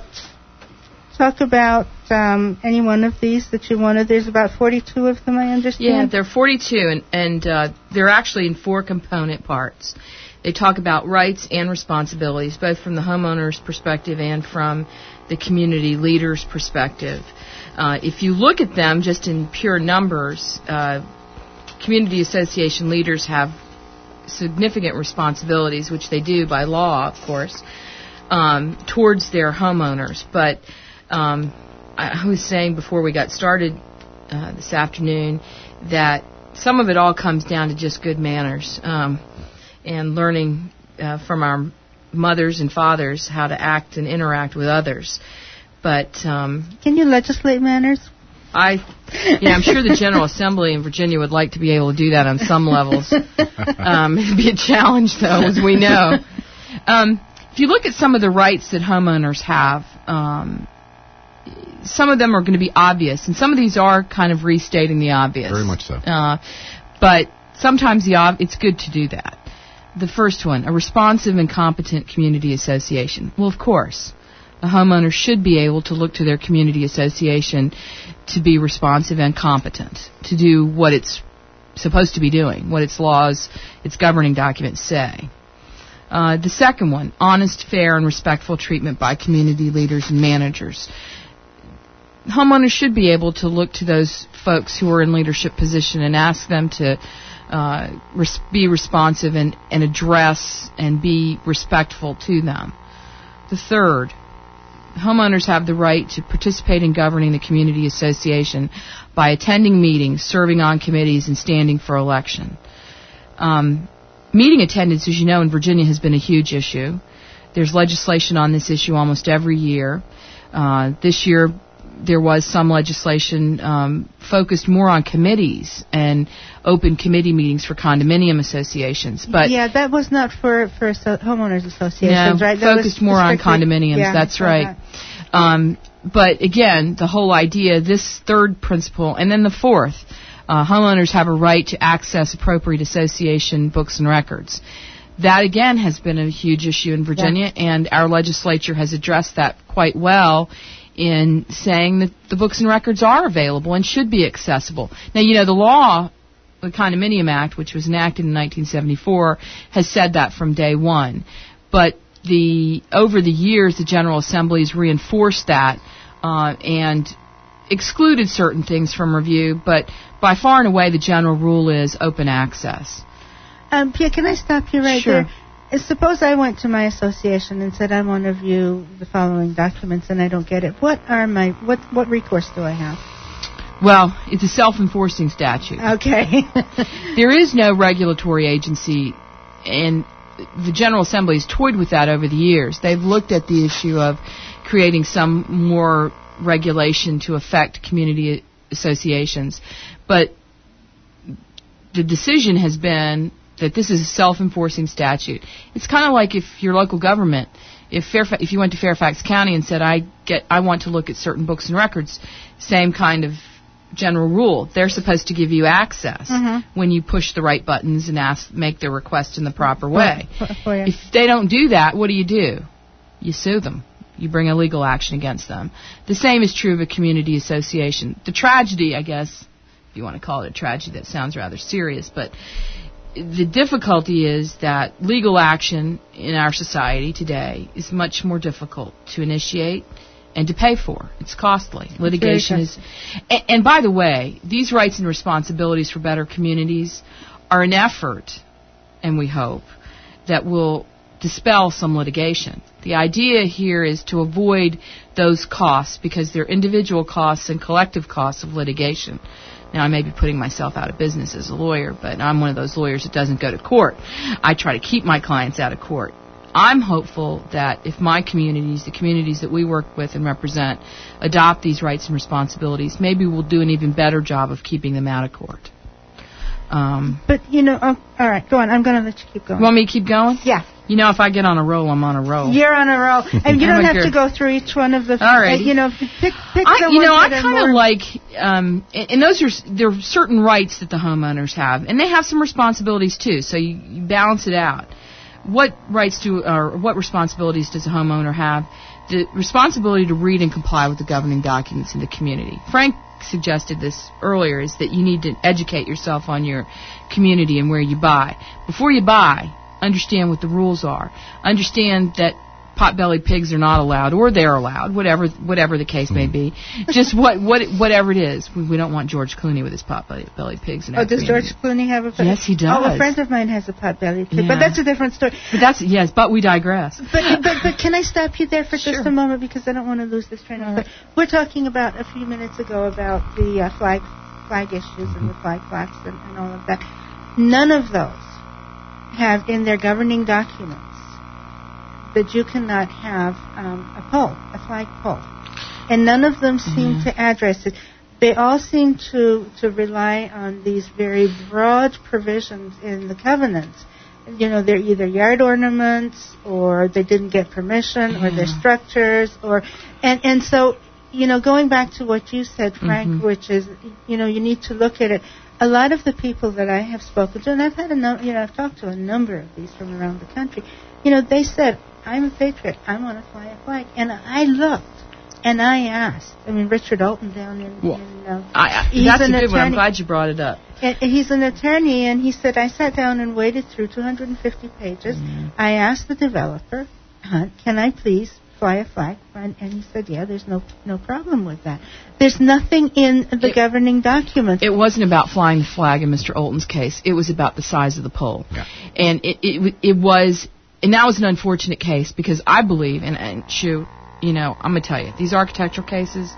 talk about um, any one of these that you wanted. There's about forty-two of them, I understand. Yeah, there are forty-two, and, and uh, they're actually in four component parts. They talk about rights and responsibilities, both from the homeowner's perspective and from the community leader's perspective. Uh, if you look at them just in pure numbers, uh, community association leaders have significant responsibilities, which they do by law, of course, um, towards their homeowners. But um, I was saying before we got started uh, this afternoon that some of it all comes down to just good manners um, and learning uh, from our mothers and fathers how to act and interact with others. But um, can you legislate manners? I, yeah, I'm sure the General Assembly in Virginia would like to be able to do that on some levels. Um, it'd be a challenge, though, as we know. Um, if you look at some of the rights that homeowners have, um, some of them are going to be obvious, and some of these are kind of restating the obvious. Very much so. Uh, but sometimes the ob- it's good to do that. The first one, a responsive and competent community association. Well, of course. A homeowner should be able to look to their community association to be responsive and competent, to do what it's supposed to be doing, what its laws, its governing documents say. Uh, the second one, honest, fair, and respectful treatment by community leaders and managers. homeowners should be able to look to those folks who are in leadership position and ask them to uh, res- be responsive and, and address and be respectful to them. The third, homeowners have the right to participate in governing the community association by attending meetings, serving on committees, and standing for election. Um, meeting attendance, as you know, in Virginia has been a huge issue. There's legislation on this issue almost every year. Uh, this year, there was some legislation um, focused more on committees and open committee meetings for condominium associations. But yeah, that was not for for so- homeowners associations, no, right? That focused more on condominiums. Yeah, that's right. That. Um, but again, the whole idea, this third principle, and then the fourth, uh, homeowners have a right to access appropriate association books and records. That, again, has been a huge issue in Virginia, yeah. and our legislature has addressed that quite well in saying that the books and records are available and should be accessible. Now, you know, the law, the Condominium Act, which was enacted in nineteen seventy-four, has said that from day one. But the over the years, the General Assembly has reinforced that uh, and excluded certain things from review, but by far and away, the general rule is open access. Um, Pia, can I stop you right sure. there? Suppose I went to my association and said I want to view the following documents and I don't get it. What are my what what recourse do I have? Well, it's a self-enforcing statute. Okay. There is no regulatory agency, and the General Assembly has toyed with that over the years. They've looked at the issue of creating some more regulation to affect community associations, but the decision has been that this is a self-enforcing statute. It's kind of like if your local government, if Fairfa- if you went to Fairfax County and said, I get, I want to look at certain books and records, same kind of general rule. They're supposed to give you access mm-hmm. when you push the right buttons and ask, make their request in the proper way. If they don't do that, what do you do? You sue them. You bring a legal action against them. The same is true of a community association. The tragedy, I guess, if you want to call it a tragedy, that sounds rather serious, but the difficulty is that legal action in our society today is much more difficult to initiate and to pay for. It's costly. It's Litigation is... And, and by the way, these rights and responsibilities for better communities are an effort, and we hope, that will dispel some litigation. The idea here is to avoid those costs because they're individual costs and collective costs of litigation. Now, I may be putting myself out of business as a lawyer, but I'm one of those lawyers that doesn't go to court. I try to keep my clients out of court. I'm hopeful that if my communities, the communities that we work with and represent, adopt these rights and responsibilities, maybe we'll do an even better job of keeping them out of court. Um, but, you know, oh, all right, go on. I'm going to let you keep going. You want me to keep going? Yeah. You know, if I get on a roll, I'm on a roll. You're on a roll. And you don't have to go through each one of the... All right. Uh, you know, pick, pick I, the You know, I kind of like... Um, and, and those are... There are certain rights that the homeowners have. And they have some responsibilities, too. So you, you balance it out. What rights do... or what responsibilities does a homeowner have? The responsibility to read and comply with the governing documents in the community. Frank suggested this earlier, is that you need to educate yourself on your community and where you buy. Before you buy... Understand what the rules are. Understand that pot-bellied pigs are not allowed, or they're allowed, whatever whatever the case may be. Just what what whatever it is. We, we don't want George Clooney with his pot-bellied pigs. In oh, does community. George Clooney have a pot? Yes, he does. Oh, a friend of mine has a pot-bellied pig, yeah. but that's a different story. But that's yes, but we digress. But but but can I stop you there for sure. just a moment because I don't want to lose this train of thought. We're talking about a few minutes ago about the uh, flag flag issues mm-hmm. and the flag flags and, and all of that. None of those have in their governing documents that you cannot have um, a pole, a flag pole. And none of them seem mm-hmm. to address it. They all seem to, to rely on these very broad provisions in the covenants. You know, they're either yard ornaments or they didn't get permission yeah. or they're structures or... And, and so, you know, going back to what you said, Frank, mm-hmm. which is, you know, you need to look at it. A lot of the people that I have spoken to, and I've had a num- you know, I've talked to a number of these from around the country, you know, they said, I'm a patriot, I want to fly a flag. And I looked, and I asked. I mean, Richard Alton down in... Well, in uh, I, I, he's that's an a good attorney. one. I'm glad you brought it up. And, and he's an attorney, and he said, I sat down and waded through two hundred fifty pages. Mm-hmm. I asked the developer, Hunt, can I please fly a flag, and, and he said, yeah, there's no no problem with that. There's nothing in the it, governing documents. It wasn't about flying the flag in Mister Olton's case. It was about the size of the pole. Yeah. And it, it it was, and that was an unfortunate case because I believe, and, and shoot, you know, I'm going to tell you, these architectural cases,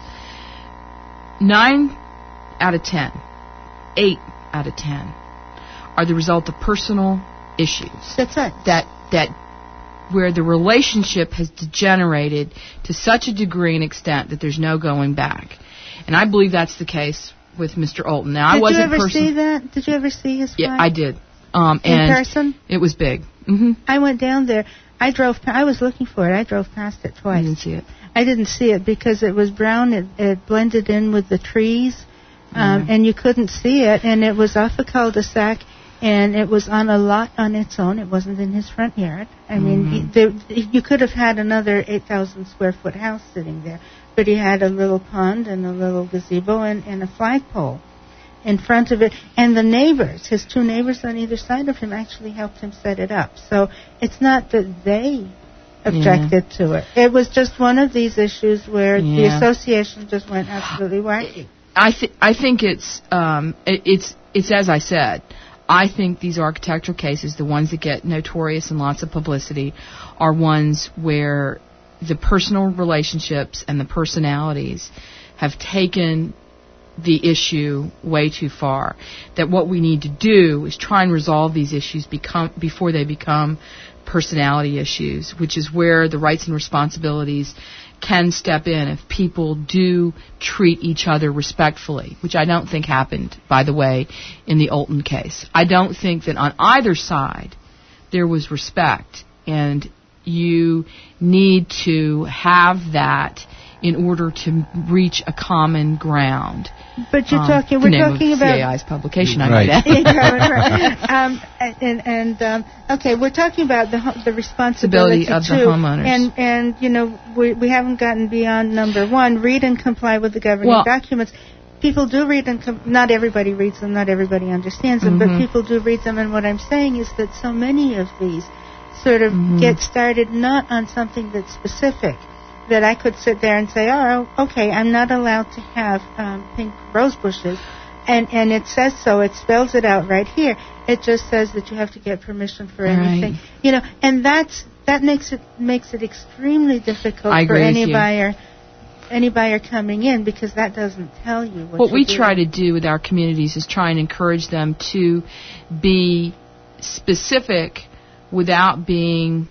nine out of ten, eight out of ten are the result of personal issues. That's right. That, that, where the relationship has degenerated to such a degree and extent that there's no going back. And I believe that's the case with Mister Olton. Now, did I wasn't you ever person- see that? Did you ever see his flag? Yeah, I did. Um, In and person? It was big. Mm-hmm. I went down there. I drove. I was looking for it. I drove past it twice. I didn't see it. I didn't see it because it was brown. It, it blended in with the trees, um, Mm-hmm. and you couldn't see it. And it was off a cul-de-sac, and it was on a lot on its own. It wasn't in his front yard. I Mm-hmm. mean, he, there, you could have had another eight thousand square foot house sitting there, but he had a little pond and a little gazebo and, and a flagpole in front of it. And the neighbors, his two neighbors on either side of him, actually helped him set it up. So it's not that they objected yeah. to it. It was just one of these issues where yeah. the association just went absolutely wacky. I th- I think it's um it, it's it's as I said. I think these architectural cases, the ones that get notorious and lots of publicity, are ones where the personal relationships and the personalities have taken the issue way too far. That what we need to do is try and resolve these issues become before they become personality issues, which is where the rights and responsibilities can step in if people do treat each other respectfully, which I don't think happened, by the way, in the Olton case. I don't think that on either side there was respect, and you need to have that in order to reach a common ground. But you're um, talking, we're the name talking of about C A I's publication, I right. might add. um, and and um, okay, we're talking about the the responsibility of too, the homeowners, and and you know we we haven't gotten beyond number one. Read and comply with the governing well, documents. People do read and com- not everybody reads them, not everybody understands them, mm-hmm. but people do read them. And what I'm saying is that so many of these sort of mm-hmm. get started not on something that's specific. That I could sit there and say, oh, okay, I'm not allowed to have um, pink rose bushes, and and it says so. It spells it out right here. It just says that you have to get permission for anything, right. you know. And that's that makes it makes it extremely difficult I for agree any with you. buyer, any buyer coming in, because that doesn't tell you what. What we doing. try to do with our communities is try and encourage them to be specific without being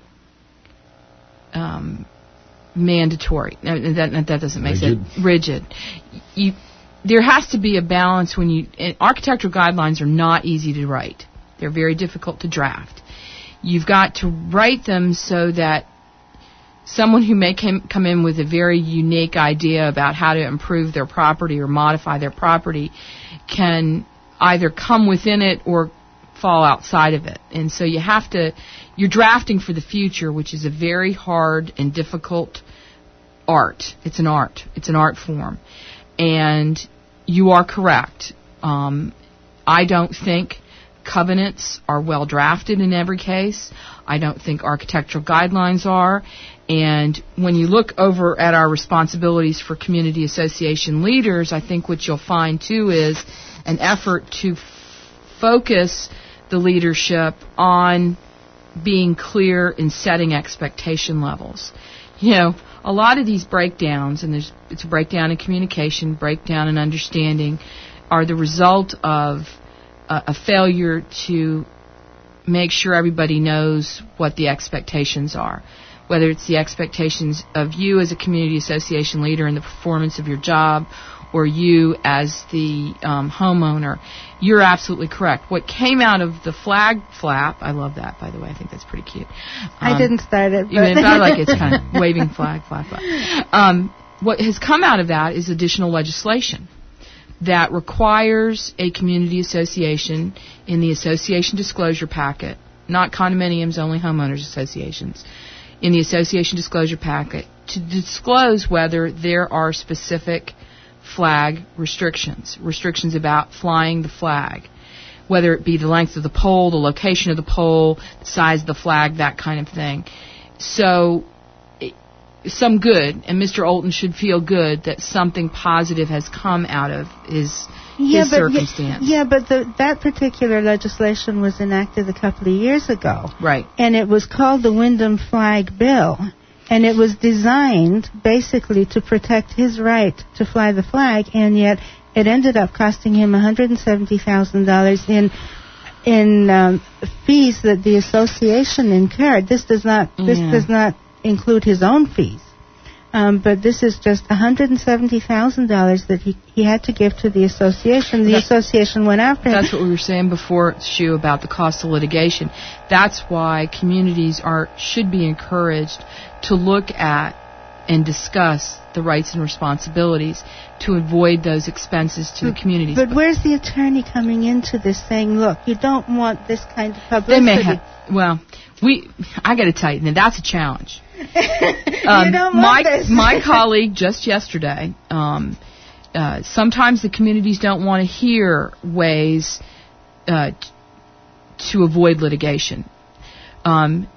Um, mandatory. No, that, that doesn't make rigid. sense. Rigid. You, there has to be a balance when you. And architectural guidelines are not easy to write. They're very difficult to draft. You've got to write them so that someone who may come, come in with a very unique idea about how to improve their property or modify their property can either come within it or fall outside of it. And so you have to, you're drafting for the future, which is a very hard and difficult art. It's an art. It's an art form. And you are correct. Um, I don't think covenants are well drafted in every case. I don't think architectural guidelines are. And when you look over at our responsibilities for community association leaders, I think what you'll find too is an effort to f- focus the leadership on being clear in setting expectation levels. You know, a lot of these breakdowns, and there's it's a breakdown in communication, breakdown in understanding, are the result of a, a failure to make sure everybody knows what the expectations are. Whether it's the expectations of you as a community association leader in the performance of your job, or you as the um, homeowner, you're absolutely correct. What came out of the flag flap, I love that, by the way. I think that's pretty cute. Um, I didn't start it. Even if I like it's kind of waving flag, flap, flap. Um, what has come out of that is additional legislation that requires a community association in the association disclosure packet, not condominiums, only homeowners associations, in the association disclosure packet to disclose whether there are specific flag restrictions, restrictions about flying the flag, whether it be the length of the pole, the location of the pole, the size of the flag, that kind of thing. So some good, and Mister Olton should feel good that something positive has come out of his, yeah, his but, circumstance. Yeah, but the, that particular legislation was enacted a couple of years ago. Right. And it was called the Wyndham Flag Bill. And it was designed basically to protect his right to fly the flag, and yet it ended up costing him one hundred seventy thousand dollars in in um, fees that the association incurred. This does not this yeah. does not include his own fees, um, but this is just one hundred seventy thousand dollars that he he had to give to the association. The that, association went after him. That's what we were saying before, Shu, about the cost of litigation. That's why communities are should be encouraged to look at and discuss the rights and responsibilities to avoid those expenses to the communities. But, but where's the attorney coming into this saying, look, you don't want this kind of publicity? They may have, well, we, I got to tell you, now that's a challenge. um, you don't my, want this. my colleague just yesterday, um, uh, sometimes the communities don't want to hear ways uh, t- to avoid litigation. Um,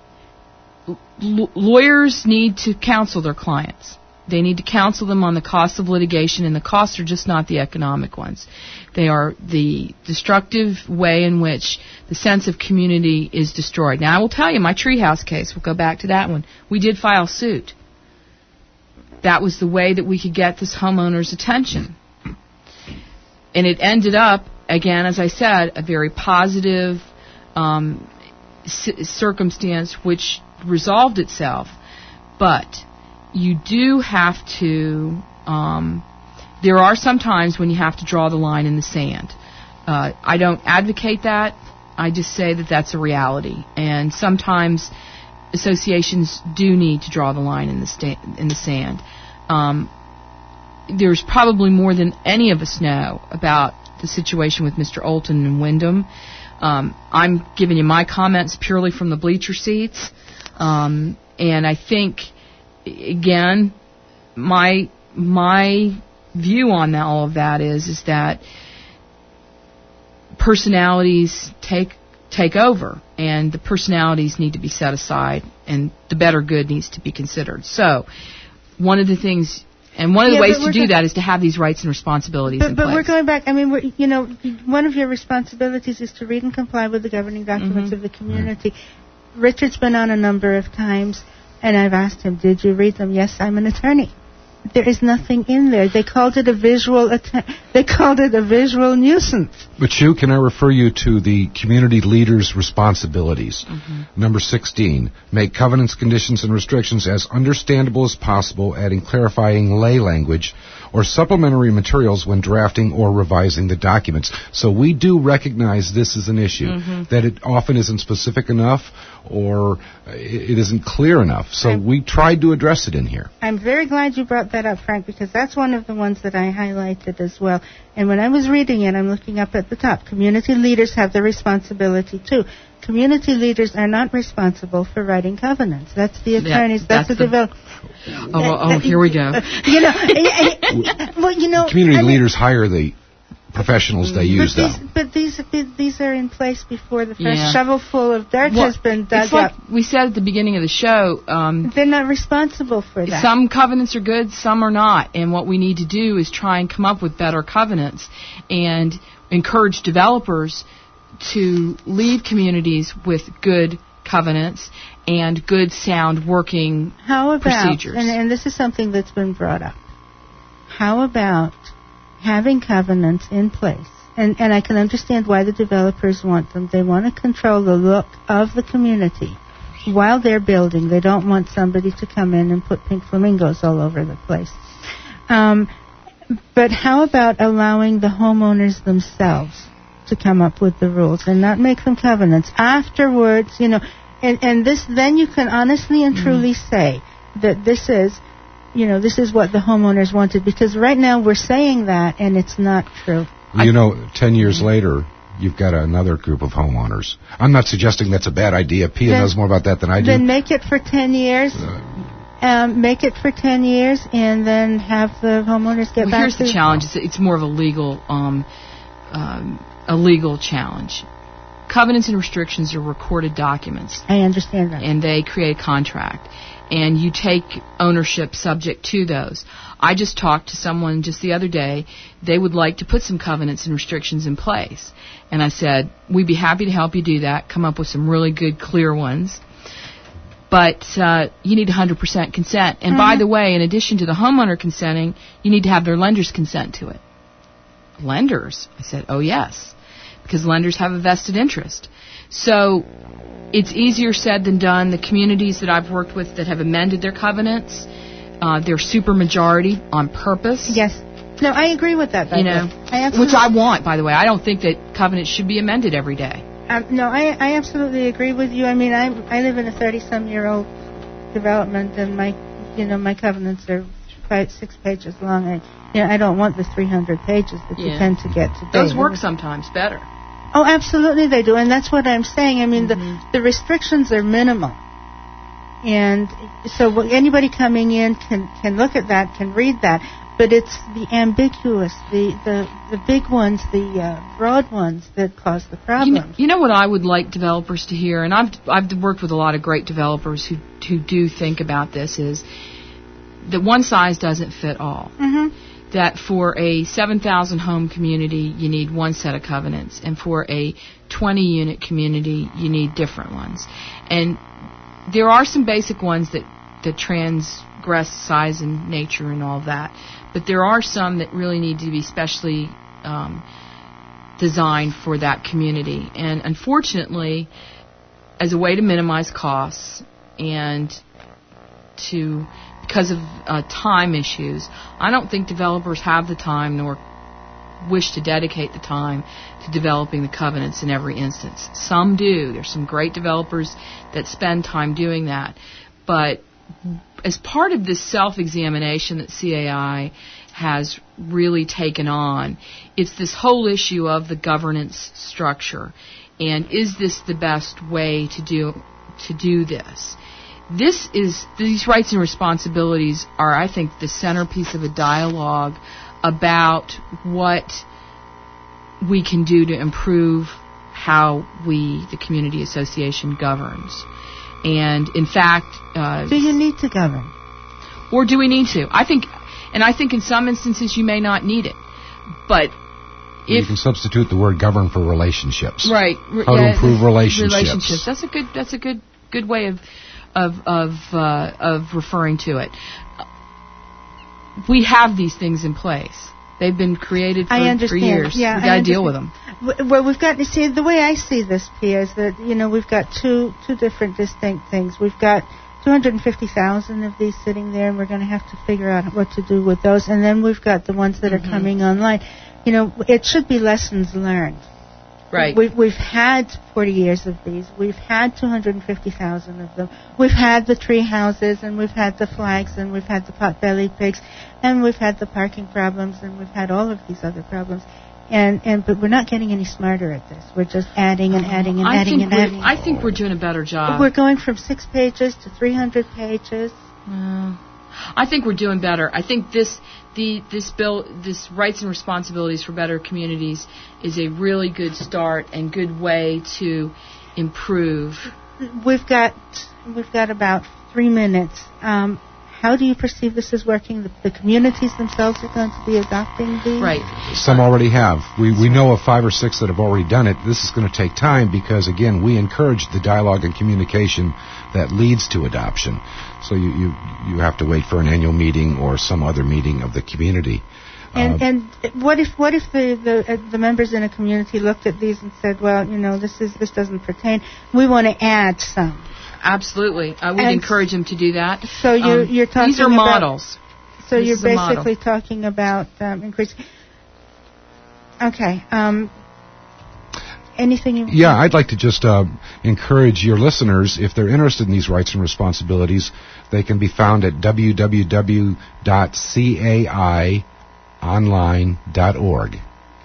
L- lawyers need to counsel their clients. They need to counsel them on the costs of litigation, and the costs are just not the economic ones. They are the destructive way in which the sense of community is destroyed. Now, I will tell you, my Treehouse case, we'll go back to that one, we did file suit. That was the way that we could get this homeowner's attention. And it ended up, again, as I said, a very positive um, c- circumstance which resolved itself, but you do have to, um, there are some times when you have to draw the line in the sand. Uh, I don't advocate that. I just say that that's a reality. And sometimes associations do need to draw the line in the, sta- in the sand. Um, there's probably more than any of us know about the situation with Mister Olton and Wyndham. Um, I'm giving you my comments purely from the bleacher seats. Um, and I think, again, my my view on all of that is is that personalities take take over, and the personalities need to be set aside, and the better good needs to be considered. So, one of the things, and one of the yeah, ways to do go- that is to have these rights and responsibilities but, in but place. But we're going back. I mean, we're, you know, one of your responsibilities is to read and comply with the governing documents mm-hmm. of the community. Richard's been on a number of times, and I've asked him, did you read them? Yes, I'm an attorney. There is nothing in there. They called it a visual att- they called it a visual nuisance. But Shu, can I refer you to the community leaders' responsibilities? Mm-hmm. Number sixteen, make covenants, conditions, and restrictions as understandable as possible, adding clarifying lay language or supplementary materials when drafting or revising the documents. So we do recognize this is an issue, mm-hmm. that it often isn't specific enough or it isn't clear enough. So I'm, we tried to address it in here. I'm very glad you brought that up, Frank, because that's one of the ones that I highlighted as well. And when I was reading it, I'm looking up at the top. Community leaders have the responsibility too. Community leaders are not responsible for writing covenants. That's the attorneys. Yeah, that's, that's the, the developer. Oh, oh, oh, here we go. You know, well, you know, community I mean, leaders hire the professionals they use, but these, though. But these these are in place before the first yeah. shovelful of dirt well, has been dug it's like up. We said at the beginning of the show, um, they're not responsible for that. Some covenants are good, some are not. And what we need to do is try and come up with better covenants and encourage developers to lead communities with good covenants and good, sound, working How about, procedures. And, and this is something that's been brought up. How about having covenants in place? And, and I can understand why the developers want them. They want to control the look of the community while they're building. They don't want somebody to come in and put pink flamingos all over the place. Um, but how about allowing the homeowners themselves to come up with the rules and not make them covenants? Afterwards, you know, and, and this, then you can honestly and truly mm. say that this is, you know, this is what the homeowners wanted, because right now we're saying that and it's not true. Well, you know, ten years later, you've got another group of homeowners. I'm not suggesting that's a bad idea. Pia then, knows more about that than I do. Then make it for ten years. Uh, Um, make it for ten years, and then have the homeowners get well, back here's to... the challenge. It's, it's more of a legal, um, um, a legal challenge. covenants and restrictions are recorded documents. I understand that. And they create a contract. And you take ownership subject to those. I just talked to someone just the other day. They would like to put some covenants and restrictions in place. And I said, we'd be happy to help you do that, come up with some really good, clear ones. But uh, you need one hundred percent consent. And mm-hmm. by the way, in addition to the homeowner consenting, you need to have their lenders consent to it. Lenders? I said, oh, yes, because lenders have a vested interest. So it's easier said than done. The communities that I've worked with that have amended their covenants, uh, they're super majority on purpose. Yes. No, I agree with that. By you know, I which I want, by the way. I don't think that covenants should be amended every day. Um, no, I, I absolutely agree with you. I mean, I I live in a thirty-some-year-old development, and my you know my covenants are five, six pages long. I you know I don't want the three hundred pages that yeah. you tend to get today. Those work sometimes better. Oh, absolutely they do, and that's what I'm saying. I mean, mm-hmm. the the restrictions are minimal, and so anybody coming in can can look at that, can read that. But it's the ambiguous, the the, the big ones, the uh, broad ones that cause the problems. You know, you know what I would like developers to hear, and I've I've worked with a lot of great developers who who do think about this, is that one size doesn't fit all. Mm-hmm. That for a seven thousand home community, you need one set of covenants, and for a twenty unit community, you need different ones. And there are some basic ones that, that transgress size and nature and all that, but there are some that really need to be specially um, designed for that community. And unfortunately, as a way to minimize costs and to because of uh, time issues, I don't think developers have the time nor wish to dedicate the time to developing the covenants in every instance. Some do. There's some great developers that spend time doing that. But as part of this self-examination that C A I has really taken on, it's this whole issue of the governance structure. And is this the best way to do to do this? This is, these rights and responsibilities are, I think, the centerpiece of a dialogue about what we can do to improve how we, the community association, governs. And in fact, uh, do you need to govern? Or do we need to? I think, and I think in some instances you may not need it, but if you can substitute the word govern for relationships. Right. How yeah, to improve relationships. Relationships. That's a good. That's a good. Good way of. of of uh, of referring to it. We have these things in place. They've been created for, I understand. for years. Yeah, we've got to deal with them. Well, we've got to see, the way I see this, Pia, is that, you know, we've got two two different distinct things. We've got two hundred fifty thousand of these sitting there, and we're going to have to figure out what to do with those. And then we've got the ones that mm-hmm. are coming online. You know, it should be lessons learned. Right. We've, we've had forty years of these. We've had two hundred fifty thousand of them. We've had the tree houses, and we've had the flags, and we've had the pot-bellied pigs, and we've had the parking problems, and we've had all of these other problems. And, and but we're not getting any smarter at this. We're just adding and adding and I adding and adding. I think we're doing a better job. We're going from six pages to three hundred pages. Uh, I think we're doing better. I think this the this bill, this rights and responsibilities for better communities, is a really good start and good way to improve. We've got we've got about three minutes. Um, how do you perceive this is working? The, the communities themselves are going to be adopting these? Right. Some already have. We we know of five or six that have already done it. This is going to take time because, again, we encourage the dialogue and communication that leads to adoption. So you, you, you have to wait for an annual meeting or some other meeting of the community. And uh, and what if what if the the, uh, the members in a community looked at these and said, well, you know, this is this doesn't pertain. We want to add some. Absolutely, I would and encourage them to do that. So you're um, you're talking these are about, models. So this you're basically talking about um, increasing. Okay. Um, anything you Yeah, I'd like to just uh, encourage your listeners, if they're interested in these rights and responsibilities, they can be found at w w w dot c a i online dot org.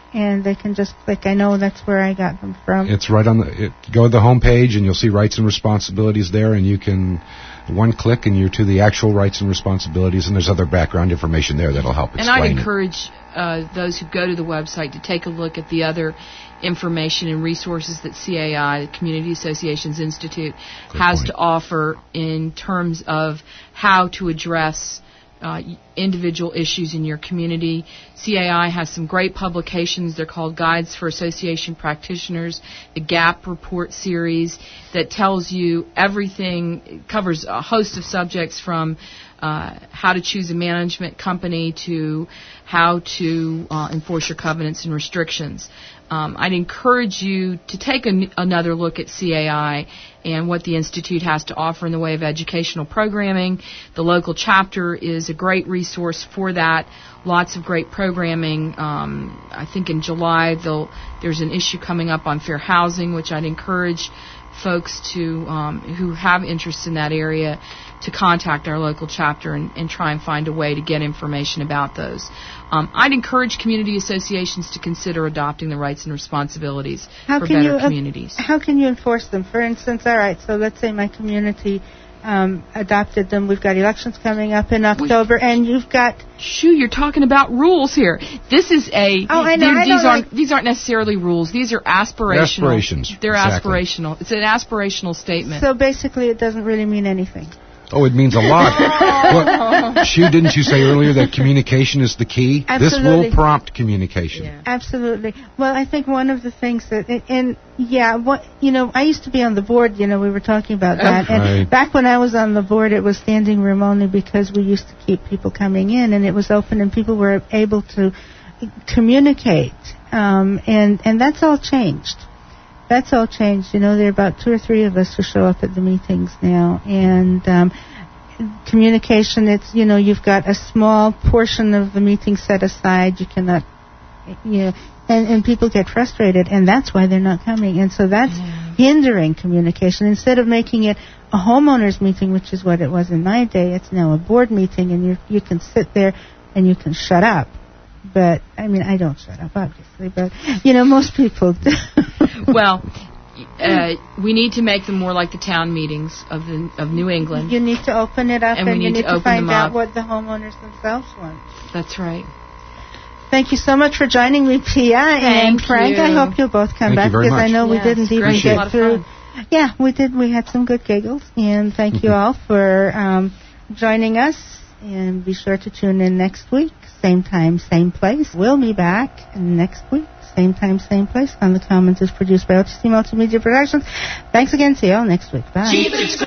and they can just click. I know that's where I got them from. It's right on the, it, go to the home page and you'll see rights and responsibilities there, and you can, one click and you're to the actual rights and responsibilities, and there's other background information there that'll help explain it. And I'd encourage uh, those who go to the website to take a look at the other information and resources that C A I, the Community Associations Institute, Good has point. to offer in terms of how to address Uh, individual issues in your community. C A I has some great publications. They're called Guides for Association Practitioners, the GAP Report series that tells you everything, it covers a host of subjects from uh, how to choose a management company to how to uh, enforce your covenants and restrictions. Um, I'd encourage you to take an, another look at C A I and what the Institute has to offer in the way of educational programming. The local chapter is a great resource for that. Lots of great programming. Um, I think in July there's an issue coming up on fair housing, which I'd encourage folks to um, who have interest in that area to contact our local chapter and, and try and find a way to get information about those. Um, I'd encourage community associations to consider adopting the rights and responsibilities how for can better you, communities. Uh, how can you enforce them? For instance, all right, so let's say my community um, adopted them. We've got elections coming up in October, we, and you've got... Shoo, you're talking about rules here. This is a... Oh, I know. I these, know, aren't, like, these aren't necessarily rules. These are aspirational. Aspirations. They're exactly. aspirational. It's an aspirational statement. So basically it doesn't really mean anything. Oh, it means a lot. Well, Shoo, didn't you say earlier that communication is the key? Absolutely. This will prompt communication. Yeah. Absolutely. Well, I think one of the things that, and, and yeah, what you know, I used to be on the board. You know, we were talking about that. Right. And back when I was on the board, it was standing room only because we used to keep people coming in, and it was open, and people were able to communicate. Um, and and that's all changed. That's all changed. You know, there are about two or three of us who show up at the meetings now. And um, communication, it's, you know, you've got a small portion of the meeting set aside. You cannot, you know, and, and people get frustrated, and that's why they're not coming. And so that's yeah. hindering communication. Instead of making it a homeowners meeting, which is what it was in my day, it's now a board meeting, and you you can sit there and you can shut up. But, I mean, I don't shut up, obviously, but, you know, most people do. Well, uh, we need to make them more like the town meetings of the, of New England. You need to open it up, and, and we you need need to, to find out up. what the homeowners themselves want. That's right. Thank you so much for joining me, Pia and Frank. You. I hope you'll both come Thank back, because much. I know yes, we didn't even great. get through. Yeah, we did. We had some good giggles, and thank you all for um, joining us. And be sure to tune in next week, same time, same place. We'll be back next week, same time, same place. On the Commons is produced by O T C Multimedia Productions. Thanks again. See you all next week. Bye.